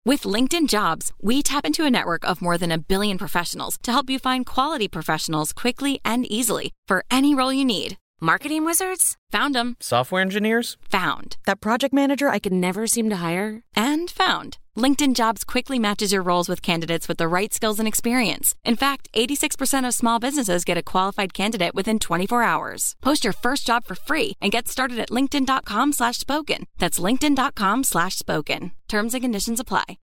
With LinkedIn Jobs, we tap into a network of more than 1 billion professionals to help you find quality professionals quickly and easily for any role you need. Marketing wizards? Found them. Software engineers? Found. That project manager I could never seem to hire? And found. LinkedIn Jobs quickly matches your roles with candidates with the right skills and experience. In fact, 86% of small businesses get a qualified candidate within 24 hours. Post your first job for free and get started at linkedin.com/spoken. That's linkedin.com/spoken. Terms and conditions apply.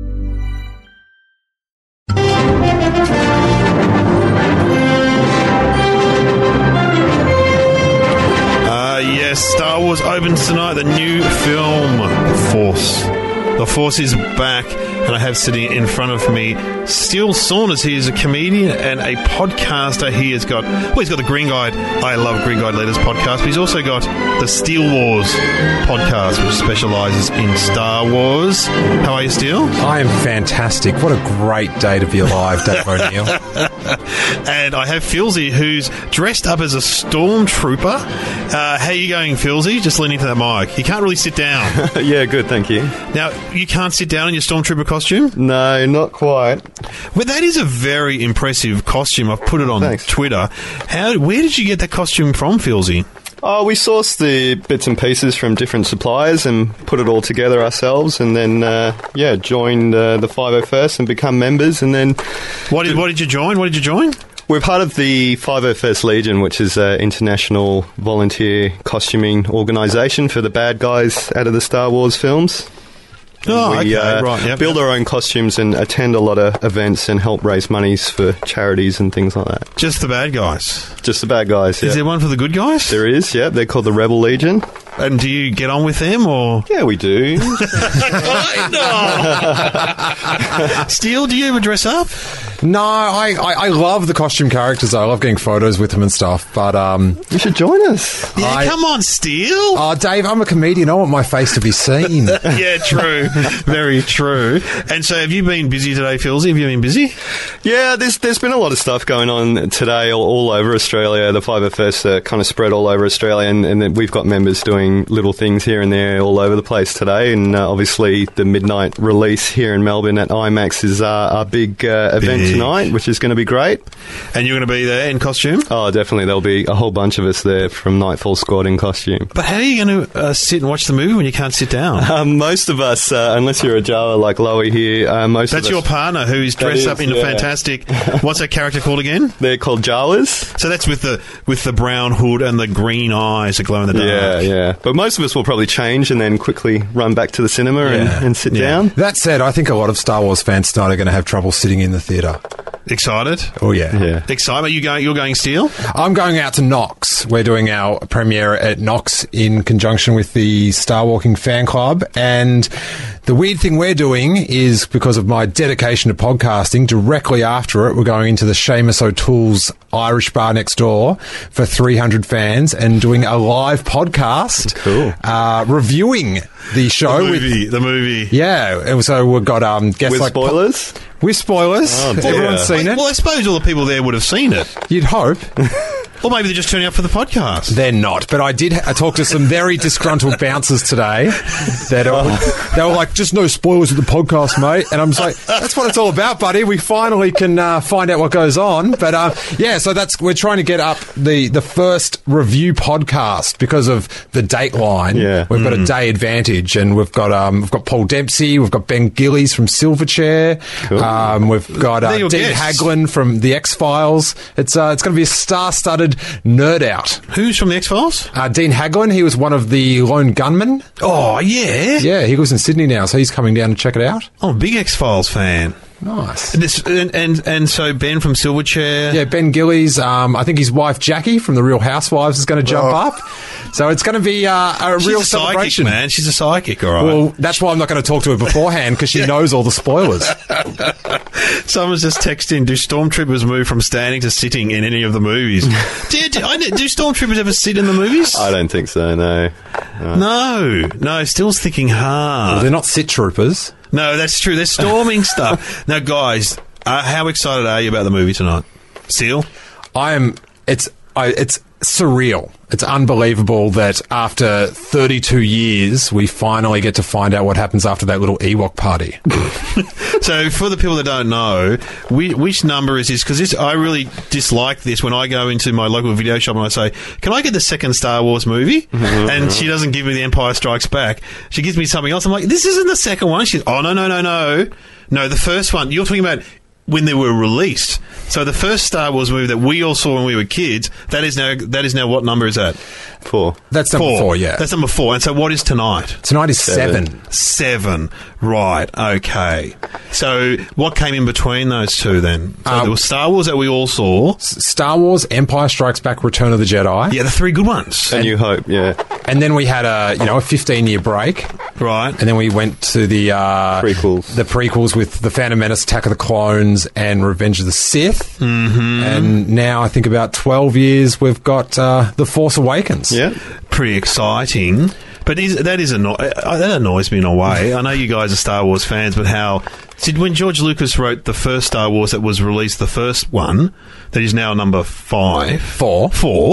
Yes, Star Wars opens tonight, the new film, Force. The Force is back, and I have sitting in front of me Steele Saunders. He is a comedian and a podcaster. He's got the Green Guide, I Love Green Guide Letters podcast, but he's also got the Steele Wars podcast, which specialises in Star Wars. How are you, Steele? I am fantastic. What a great day to be alive, Dave O'Neill. And I have Filsey, who's dressed up as a stormtrooper. How are you going, Filsey? Just leaning to that mic. You can't really sit down. Yeah, good, thank you. Now, you can't sit down in your stormtrooper costume? No, not quite. Well, that is a very impressive costume. I've put it on Twitter. Where did you get that costume from, Filsey? Oh, we sourced the bits and pieces from different suppliers and put it all together ourselves, and then joined the 501st and become members. And then, what did you join? What did you join? We're part of the 501st Legion, which is an international volunteer costuming organisation for the bad guys out of the Star Wars films. Oh, we right. build our own costumes and attend a lot of events and help raise monies for charities and things like that. Just the bad guys? Just the bad guys, yeah. Is there one for the good guys? There is, yeah. They're called the Rebel Legion. And do you get on with them, or...? Yeah, we do. Steele, do you ever dress up? No, I love the costume characters. I love getting photos with them and stuff, but... You should join us. Yeah, come on, Steele. Oh, Dave, I'm a comedian. I want my face to be seen. Yeah, true. Very true. And so have you been busy today, Filsey? Have you been busy? Yeah, there's been a lot of stuff going on today all over Australia. The 501st are kind of spread all over Australia, and then we've got members doing little things here and there all over the place today. And obviously the midnight release here in Melbourne at IMAX is our big event tonight, which is going to be great. And you're going to be there in costume? Oh, definitely. There'll be a whole bunch of us there from Nightfall Squad in costume. But how are you going to sit and watch the movie when you can't sit down? Most of us, unless you're a Jawa like Loey here, most That's of us... your partner who's dressed up in a fantastic... What's that character called again? They're called Jawas. So that's with the brown hood and the green eyes that glow in the dark. Yeah. But most of us will probably change and then quickly run back to the cinema and sit down. That said, I think a lot of Star Wars fans tonight are going to have trouble sitting in the theatre. Excited? Oh, yeah. Excitement? You're going, Steele? I'm going out to Knox. We're doing our premiere at Knox in conjunction with the Star Walking Fan Club. And the weird thing we're doing is, because of my dedication to podcasting, directly after it, we're going into the Seamus O'Toole's Irish bar next door for 300 fans and doing a live podcast. Cool. Reviewing the show. The movie. Yeah. And so we've got guests with like... spoilers? With spoilers. Oh, everyone's seen it. Well, I suppose all the people there would have seen it. You'd hope. Or maybe they're just turning up for the podcast. They're not. But I did talk to some very disgruntled bouncers today that they were like, just no spoilers with the podcast, mate. And I'm just like, that's what it's all about, buddy. We finally can find out what goes on. But so we're trying to get up the first review podcast because of the Dateline. Yeah. We've got a day advantage, and we've got Paul Dempsey, we've got Ben Gillies from Silverchair, Cool. we've got Dean Haglin from the X-Files. It's going to be a star-studded nerd out. Who's from the X-Files? Dean Haglin. He was one of the lone gunmen. Oh, yeah. Yeah, he lives in Sydney now, so he's coming down to check it out. I'm a big X-Files fan. Nice. And so Ben from Silverchair. Yeah, Ben Gillies. I think his wife Jackie from The Real Housewives is going to jump up. So it's going to be a real celebration. Man, she's a psychic, all right. Well, that's why I'm not going to talk to her beforehand, because she knows all the spoilers. Someone's just texting, do stormtroopers move from standing to sitting in any of the movies? do stormtroopers ever sit in the movies? I don't think so, no. No, Still's thinking hard. Well, they're not sit troopers. No, that's true. They're storming stuff. Now, guys, how excited are you about the movie tonight? Seal? It's surreal. It's unbelievable that after 32 years, we finally get to find out what happens after that little Ewok party. So, for the people that don't know, which number is this? Because I really dislike this when I go into my local video shop and I say, can I get the second Star Wars movie? And she doesn't give me The Empire Strikes Back. She gives me something else. I'm like, this isn't the second one. She's, oh, no. No, the first one. You're talking about when they were released. So the first Star Wars movie that we all saw when we were kids, that is now what number is that? 4. That's number 4, yeah. That's number 4. And so what is tonight? Tonight is 7. 7. Right, okay. So what came in between those two then? So there was Star Wars that we all saw. Star Wars, Empire Strikes Back, Return of the Jedi. Yeah, the 3 good ones. And New Hope, yeah. And then we had a 15-year break. Right. And then we went to the prequels. The prequels with The Phantom Menace, Attack of the Clones, and Revenge of the Sith. Mm-hmm. And now, I think about 12 years, we've got The Force Awakens. Yeah. Pretty exciting. But that annoys me in a way. I know you guys are Star Wars fans, but when George Lucas wrote the first Star Wars that was released, the first one, that is now number 5. 4.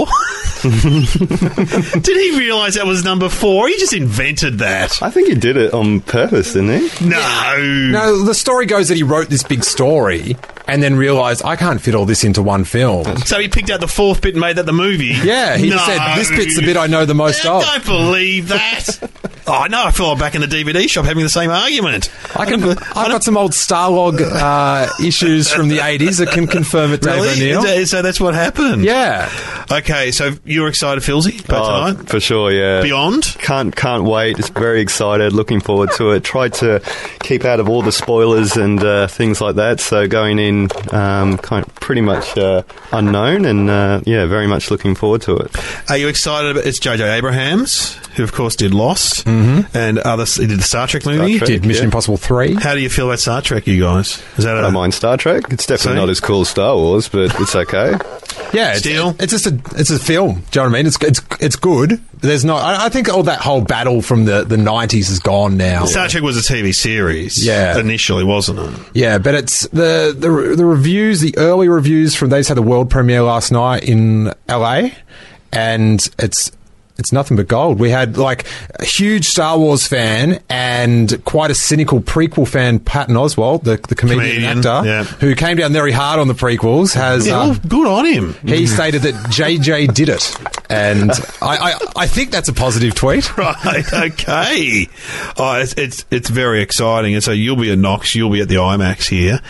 Did he realise that was number 4? He just invented that. I think he did it on purpose, didn't he? No, the story goes that he wrote this big story and then realised, I can't fit all this into one film. So he picked out the 4th bit and made that the movie? Yeah, he just said, this bit's the bit I know the most of. I don't believe that. Oh, no, I feel like back in the DVD shop having the same argument. I've got some old Starlog issues from the 80s that can confirm it, Dave O'Neill. So that's what happened? Yeah. Okay, so you're excited, Philsy, about tonight? For sure, yeah. Beyond? Can't wait. Just very excited, looking forward to it. Tried to keep out of all the spoilers and things like that, so going in pretty much unknown and, very much looking forward to it. Are you excited about it's J.J. Abrams, who, of course, did Lost, and he did the Star Trek movie. Star Trek, did Mission Impossible 3. How do you feel about Star Trek, you guys? Is that I don't mind Star Trek. It's definitely not as cool as Star Wars, but it's okay. Yeah, it's just a film. Do you know what I mean? It's good. There's not. I think all that whole battle from the 90s is gone now. Star Trek was a TV series, initially, wasn't it? Yeah, but it's the reviews, the early reviews from these had the world premiere last night in LA, and it's nothing but gold. We had a huge Star Wars fan and quite a cynical prequel fan, Patton Oswalt, the comedian actor, who came down very hard on the prequels. Good on him. He stated that JJ did it, and I think that's a positive tweet. Right? Okay. Oh, it's very exciting, and so you'll be at Knox, you'll be at the IMAX here.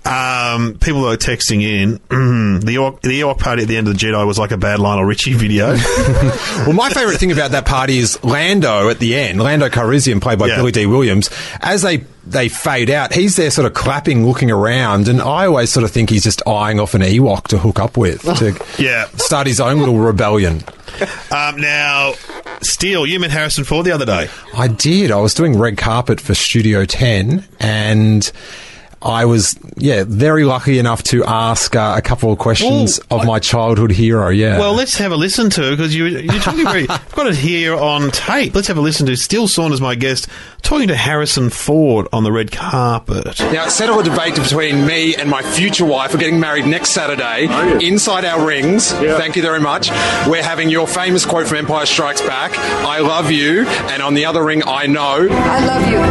People are texting in, the Ewok party at the end of the Jedi was like a bad Lionel Richie video. Well, my favourite thing about that party is Lando at the end, Lando Calrissian, played by Billy D. Williams. As they fade out, he's there sort of clapping, looking around, and I always sort of think he's just eyeing off an Ewok to hook up with, to start his own little rebellion. Now, Steele, you met Harrison Ford the other day. I did. I was doing red carpet for Studio 10, and I was, very lucky enough to ask a couple of questions of my childhood hero, Well, let's have a listen to, because you're talking I've got it here on tape. Let's have a listen to Steele Saunders, my guest, talking to Harrison Ford on the red carpet. Now, settle a debate between me and my future wife. We're getting married next Saturday inside our rings. Yeah. Thank you very much. We're having your famous quote from Empire Strikes Back, I love you, and on the other ring, I know. I love you.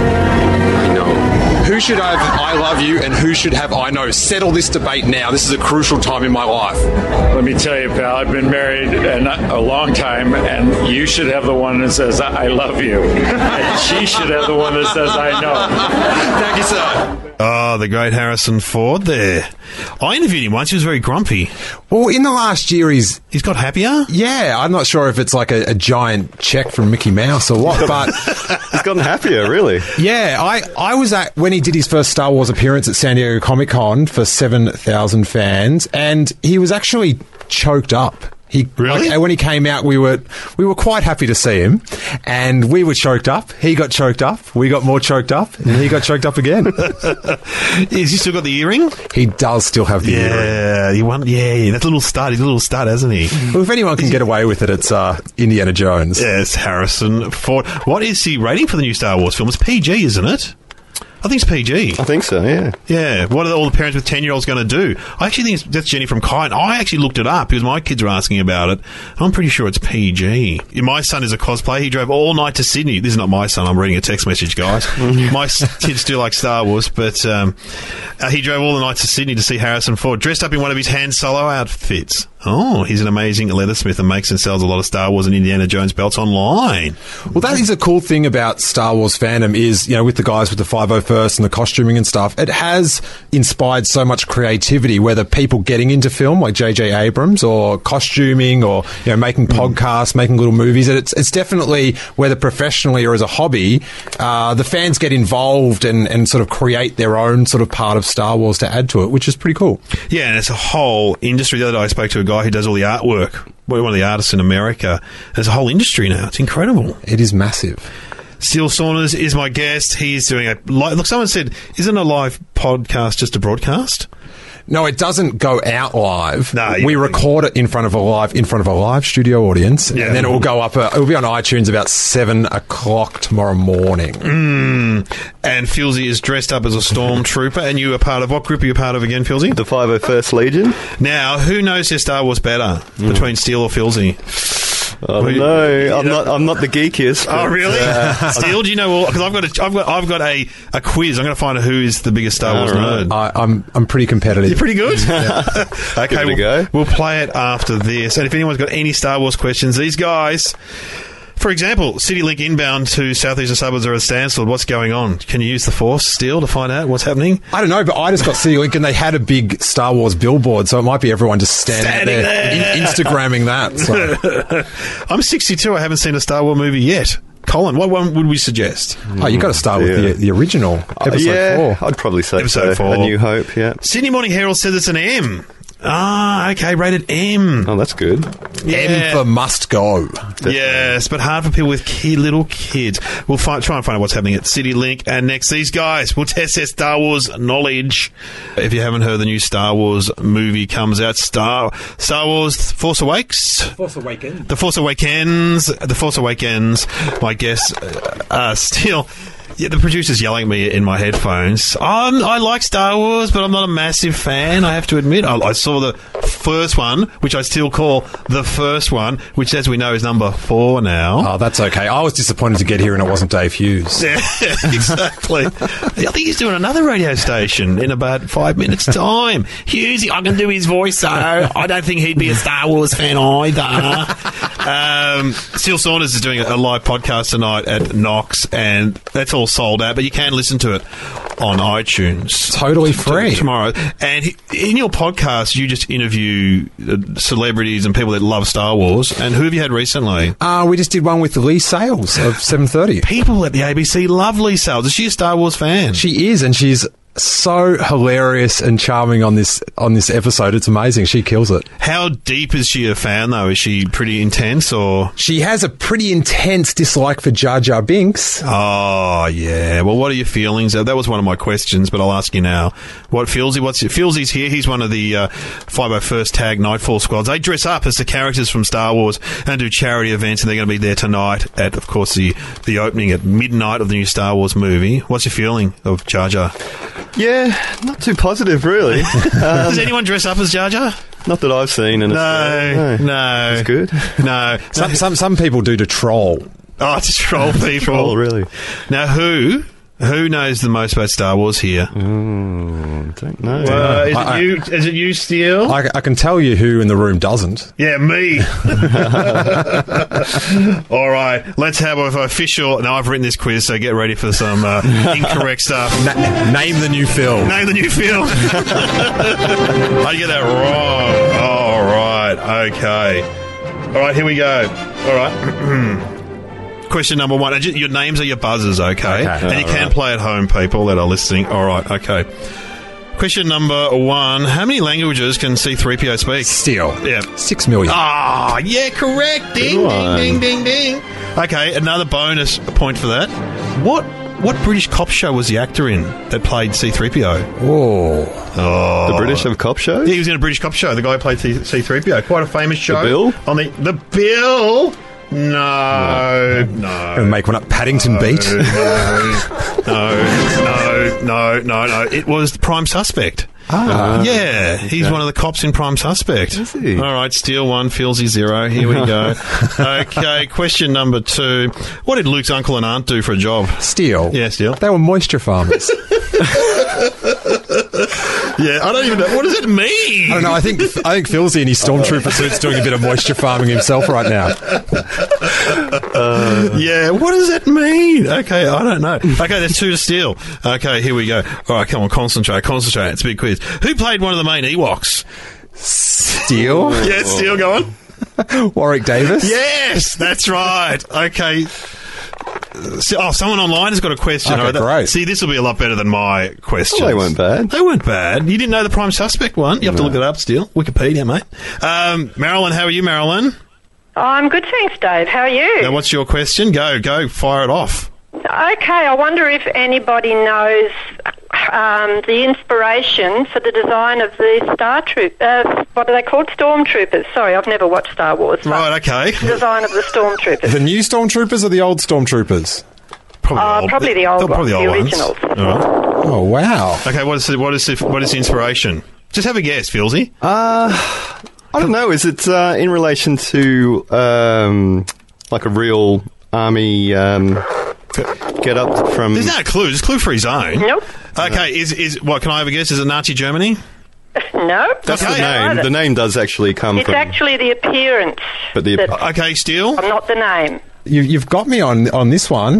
I know. Who should have I love you and who should have I know? Settle this debate now. This is a crucial time in my life. Let me tell you, pal, I've been married a long time, and you should have the one that says, I love you. And she should have the one that says, I know. Thank you, sir. Oh, the great Harrison Ford there. I interviewed him once. He was very grumpy. Well, in the last year, he's got happier? Yeah, I'm not sure if it's like a giant check from Mickey Mouse or what, but he's gotten happier, really. Yeah, I was at, when he did his first Star Wars appearance at San Diego Comic-Con for 7,000 fans, and he was actually choked up. Really? When he came out, we were quite happy to see him, and we were choked up. He got choked up. We got more choked up, and he got choked up again. Has he still got the earring? He does still have the earring. That's a little stud. He's a little stud, hasn't he? Well, if anyone can get away with it, it's Indiana Jones. Yes, Harrison Ford. What is the rating for the new Star Wars film? It's PG, isn't it? I think it's PG. I think so, yeah. Yeah. What are all the parents with 10-year-olds going to do? I actually think that's Jenny from Kyne. I actually looked it up because my kids were asking about it. I'm pretty sure it's PG. My son is a cosplayer. He drove all night to Sydney. This is not my son. I'm reading a text message, guys. My kids do like Star Wars, but he drove all the night to Sydney to see Harrison Ford, dressed up in one of his Han Solo outfits. Oh, he's an amazing leathersmith and makes and sells a lot of Star Wars and Indiana Jones belts online. Well, that is a cool thing about Star Wars fandom is, with the guys with the 501st and the costuming and stuff, it has inspired so much creativity, whether people getting into film like J.J. Abrams or costuming or, making podcasts, making little movies. It's definitely, whether professionally or as a hobby, the fans get involved and sort of create their own sort of part of Star Wars to add to it, which is pretty cool. Yeah, and it's a whole industry. The other day I spoke to a guy who does all the artwork, one of the artists in America. There's a whole industry now. It's incredible. It is massive. Steele Saunders is my guest. He's doing a live... Look, someone said, isn't a live podcast just a broadcast? No, it doesn't go out live. No, we record it in front of a live studio audience, and then it will go up. It will be on iTunes about 7:00 tomorrow morning. And Filsey is dressed up as a stormtrooper, and you are part of what group are you part of again, Filsey? The 501st Legion. Now, who knows their Star Wars better between Steele or Filsey? No, I'm not the geekiest. Oh, really? Steele, do you know all? Because I've got a quiz. I'm going to find out who is the biggest Star Wars nerd. I'm pretty competitive. You're pretty good. Okay, give it a go. We'll play it after this. And if anyone's got any Star Wars questions, these guys. For example, CityLink inbound to southeastern suburbs are at standstill. What's going on? Can you use the Force still to find out what's happening? I don't know, but I just got CityLink and they had a big Star Wars billboard, so it might be everyone just standing there. Instagramming that. So. I'm 62. I haven't seen a Star Wars movie yet. Colin, what one would we suggest? Oh, you got to start with the original, episode 4. I'd probably say episode 4. A New Hope, yeah. Sydney Morning Herald says it's an M. Ah, okay, rated M. Oh, that's good. Yeah. M for must go. Definitely. Yes, but hard for people with little kids. We'll try and find out what's happening at CityLink. And next, these guys will test their Star Wars knowledge. If you haven't heard, the new Star Wars movie comes out. Star Wars Force Awakens. The Force Awakens. My guess, still... Yeah, the producer's yelling at me in my headphones. I like Star Wars, but I'm not a massive fan, I have to admit. I saw the first one, which I still call the first one, which, as we know, is number 4 now. Oh, that's okay. I was disappointed to get here and it wasn't Dave Hughes. Yeah, exactly. I think he's doing another radio station in about 5 minutes' time. Hughesy, I can do his voice, though. I don't think he'd be a Star Wars fan either. Steele Saunders is doing a live podcast tonight at Knox, and that's all sold out, but you can listen to it on iTunes. Totally free. Tomorrow. And in your podcast, you just interview celebrities and people that love Star Wars. And who have you had recently? We just did one with Lee Sales of 7:30. People at the ABC love Lee Sales. Is she a Star Wars fan? She is, and she's so hilarious and charming on this episode. It's amazing. She kills it. How deep is she a fan, though? Is she pretty intense, or...? She has a pretty intense dislike for Jar Jar Binks. Oh, yeah. Well, what are your feelings? That was one of my questions, but I'll ask you now. Filsey's here. He's one of the 501st Tag Nightfall squads. They dress up as the characters from Star Wars and do charity events, and they're going to be there tonight at, of course, the opening at midnight of the new Star Wars movie. What's your feeling of Jar Jar? Yeah, not too positive, really. Does anyone dress up as Jar Jar? Not that I've seen. No. It's good. No. Some people do to troll. Oh, to troll people. Troll, really. Now, who knows the most about Star Wars here? Don't know. Is it you, Steele? I can tell you who in the room doesn't. Yeah, me. All right, let's have an official... Now, I've written this quiz, so get ready for some incorrect stuff. Name the new film. Name the new film. I get that wrong. All right, okay. All right, here we go. All right. Question number 1. Your names are your buzzers, okay? And you can play at home, people that are listening. All right, okay. Question number 1. How many languages can C-3PO speak? Steele. Yeah. 6 million. Ah, yeah, correct. Ding, ding, ding, ding, ding. Okay, another bonus point for that. What British cop show was the actor in that played C-3PO? Oh. The British have cop shows? Yeah, he was in a British cop show. The guy who played C-3PO. Quite a famous show. The Bill? The Bill... No. Gonna make one up. Paddington Beat. No. It was Prime Suspect. Yeah, he's one of the cops in Prime Suspect. Is he? All right, Steele 1, Filsy 0. Here we go. Okay, question number 2. What did Luke's uncle and aunt do for a job? Steel. Yeah, Steele. They were moisture farmers. Yeah, I don't even know. What does it mean? I don't know. I think Philsy in his stormtrooper suit's doing a bit of moisture farming himself right now. Yeah, what does that mean? Okay, I don't know. Okay, there's 2 to Steele. Okay, here we go. All right, come on, concentrate. It's a big quiz. Who played one of the main Ewoks? Steel? Yeah, Steele, go on. Warwick Davis? Yes, that's right. Okay. Someone online has got a question. Okay, All right, great. See, this will be a lot better than my questions. Well, they weren't bad. They weren't bad. You didn't know the Prime Suspect one? You have to look it up still. Wikipedia, mate. Marilyn, how are you, Marilyn? I'm good, thanks, Dave. How are you? Now, what's your question? Go, fire it off. Okay, I wonder if anybody knows the inspiration for the design of the Star Troop. What are they called? Stormtroopers. Sorry, I've never watched Star Wars. Right, okay. The design of the Stormtroopers. The new Stormtroopers or the old Stormtroopers? Probably the old Probably ones, the old originals. ones. All right. Oh, wow. Okay, what is the inspiration? Just have a guess, Filsy. I don't know. Is it in relation to like a real army get up from? There's no clue. There's a clue for his own. Nope. Okay, is what? Can I have a guess? Is it Nazi Germany? No. That's Okay. the name. The name does actually come It's from. actually the appearance. But the that- Okay, Steele. not the name. You've got me on this one.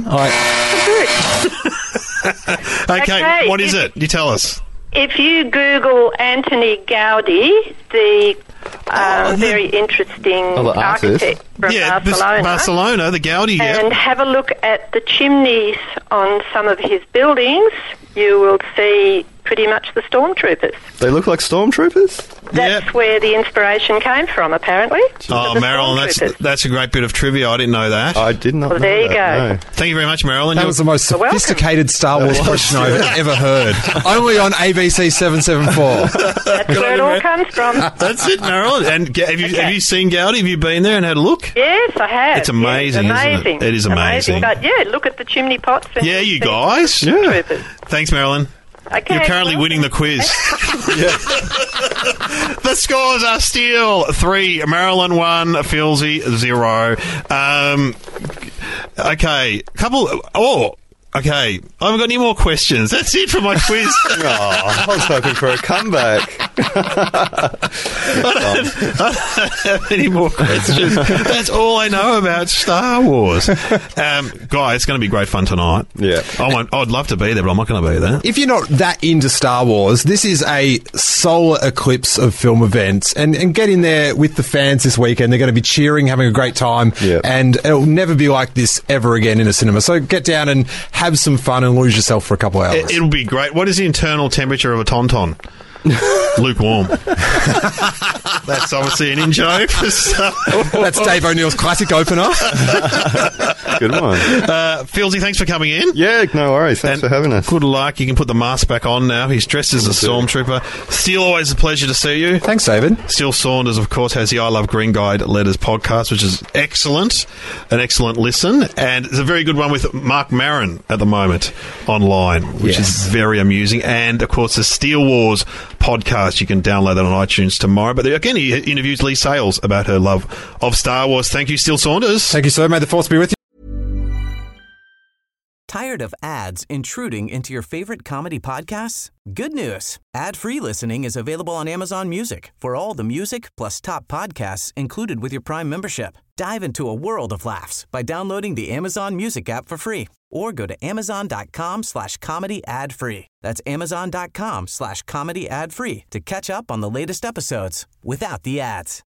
Okay, what is it? You tell us. If you Google Anthony Gaudi, the very interesting the artist. architect from Barcelona, Barcelona, the Gaudi. Yeah. and have a look at the chimneys on some of his buildings, you will see pretty much the stormtroopers. They look like stormtroopers. That's Yep. where the inspiration came from, apparently. Oh, The Marilyn, stormtroopers. that's a great bit of trivia. I didn't know that. I did not. Well, know there you that, go. no. Thank you very much, Marilyn. That was the most You're welcome. sophisticated Star Wars question I've ever heard. Only on ABC 774. That's where it all comes from. That's it, Marilyn. And have you seen Gaudi? Have you been there and had a look? Yes, I have. It's amazing, Yes, isn't it? amazing. It is amazing. But yeah, look at the chimney pots. And Yeah, you see guys. the stormtroopers. Thanks, Marilyn. Okay, You're currently well, winning the quiz. The scores are Steele 3, Marilyn 1, Filsy 0. Okay, okay. I haven't got any more questions. That's it for my quiz. I was hoping for a comeback. I don't have any more questions. That's all I know about Star Wars. Guys, it's going to be great fun tonight. Yeah. I'd love to be there, but I'm not going to be there. If you're not that into Star Wars, this is a solar eclipse of film events. And get in there with the fans this weekend. They're going to be cheering, having a great time. Yeah. And it'll never be like this ever again in a cinema. So get down and have some fun and lose yourself for a couple of hours. It'll be great. What is the internal temperature of a Tauntaun? Lukewarm. That's obviously an in-joke for Star Wars. That's Dave O'Neill's classic opener. Good one. Filsy, thanks for coming in. Yeah, no worries. Thanks for having us. Good luck. You can put the mask back on now. He's dressed as a stormtrooper. Still always a pleasure to see you. Thanks, David. Still Saunders, of course, has the I Love Green Guide Letters podcast, which is excellent. An excellent listen. And it's a very good one with Mark Maron at the moment online, which is very amusing. And, of course, the Steel Wars podcast. You can download that on iTunes tomorrow. But again, he interviews Lee Sales about her love of Star Wars. Thank you, Still Saunders. Thank you, sir. May the force be with you. Tired of ads intruding into your favorite comedy podcasts? Good news. Ad-free listening is available on Amazon Music for all the music plus top podcasts included with your Prime membership. Dive into a world of laughs by downloading the Amazon Music app for free or go to amazon.com/comedy ad-free. That's amazon.com/comedy ad-free to catch up on the latest episodes without the ads.